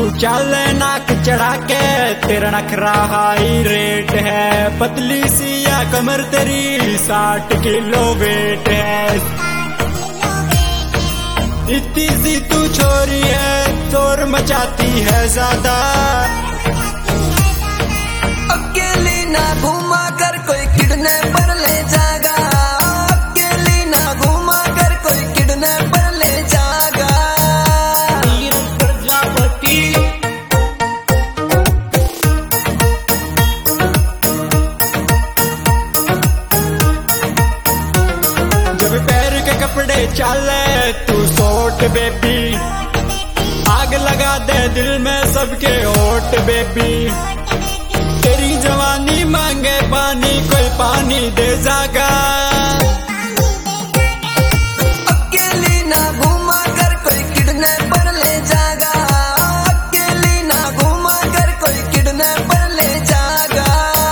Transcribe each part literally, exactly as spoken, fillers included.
चल नाक चढ़ा के तेरा नखरा हाई रेट है। पतली सी या कमर तेरी साठ किलो वेट है। इतनी सी तू छोरी है शोर मचाती है ज्यादा। अकेली ना घूमा कर कोई किडनैपर ले जागा। अकेली ना घूमा कर कोई किडनैपर ले जागा। जब पैर के कपड़े चाले तू सोट बेबी, आग लगा दे दिल में सबके होट बेबी। तेरी जवानी मांगे पानी कोई पानी दे जागा। अकेली ना घूमा कर कोई किडनैपर ले जागा। अकेली ना घूमा कर कोई किडनैपर ले जागा।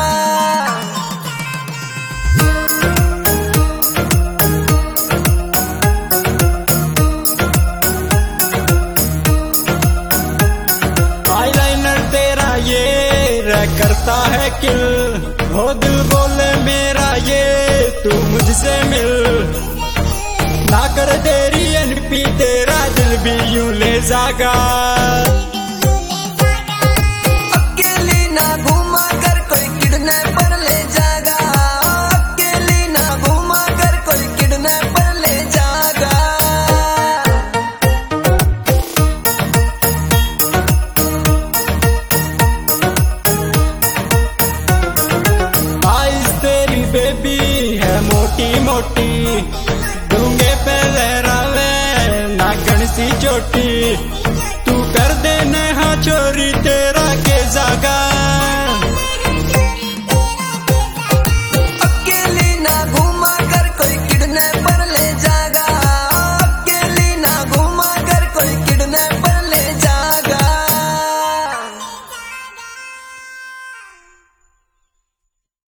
आईलाइनर तेरा ये करता है किल, हो दिल बोले मेरा ये तू मुझसे मिल। ना कर तेरी एनपी तेरा दिल भी यूं ले जागा। अकेली ना घूमा कर कोई किडनैपर ले जागा। अकेली ना घूमा कर कोई किडनैपर ले जागा। आइस तेरी बेबी है मोटी मोटी, डूंगे पे लहरावे नागन सी चोटी। तू कर